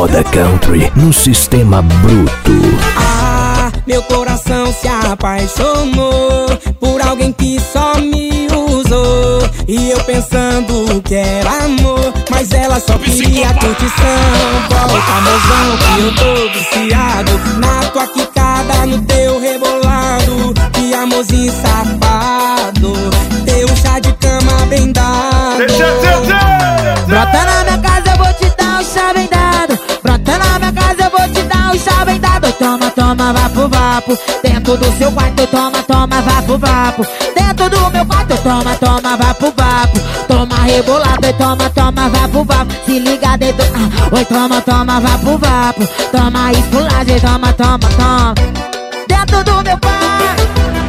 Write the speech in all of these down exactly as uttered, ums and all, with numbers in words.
moda country no sistema bruto. Ah, meu coração se apaixonou por alguém que só me usou. E eu pensando que era amor, mas ela só queria curtição. Volta, mozão, que eu tô viciado na tua quicada, no teu rebolado. Que amorzinho safado, teu chá de cama bem dado. Brota na minha casa, eu vou te dar um chá bem dado. Brota na minha casa, eu vou te dar um chá bem dado. Toma, toma, vapo, vapo. Dentro do seu quarto, toma, toma, vapo, vapo. Dentro do meu quarto, toma, toma, vapo, vapo. Toma rebolado e toma, toma, vapo, vapo. Se liga dentro, ah, oi, toma, toma, vapo, vapo. Toma esculagem, toma, toma, toma. Dentro do meu quarto.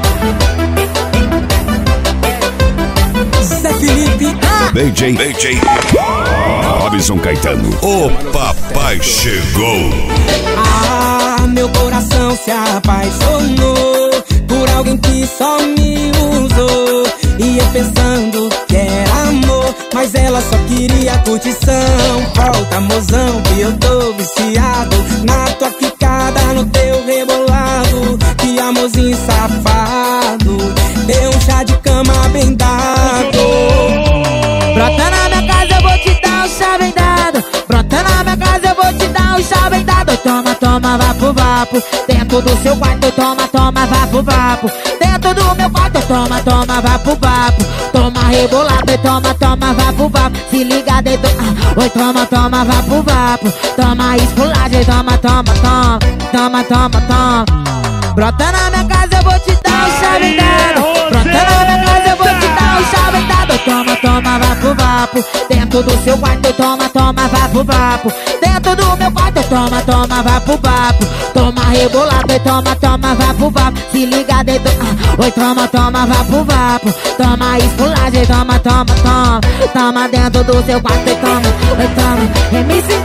Zé Felipe, ah. D J, D J Robson Caetano, o papai chegou. Ah, meu coração se apaixonou por alguém que só me usou. E eu pensando que era amor, mas ela só queria curtição. Volta, mozão, que eu tô viciado na tua quicada, no teu rebolado. Que amorzinho safado, deu um chá de cama bem dado. Brota na minha casa, eu vou te dar um chá bem dado. Brota na minha casa, eu vou te dar um chá bem dado. Toma, toma, vapo, vapo. Dentro do seu quarto, toma, toma, vapo, vapo. Dentro do meu quarto, toma, toma, vapo, vapo. Toma rebolado e toma, toma, vapo, vapo. Se liga dentro, ah, oi, toma, toma, vapo, vapo. Toma esculagem, toma, toma, toma. Toma, toma, toma. Brota na minha casa, eu vou te dar um chá bem dado. Brota na minha casa, eu vou te dar um chá bem dado. Toma, toma, vapo, vapo. Dentro do seu quarto, toma, toma, vapo, vapo. Dentro do meu quarto, toma, toma, vapo, vapo. Toma rebolado e toma, toma, vapo, vapo. Se liga dentro, ah, oi, toma, toma, vapo, vapo. Toma esculagem, toma, toma, toma. Toma dentro do seu quarto e toma, oi, toma. M C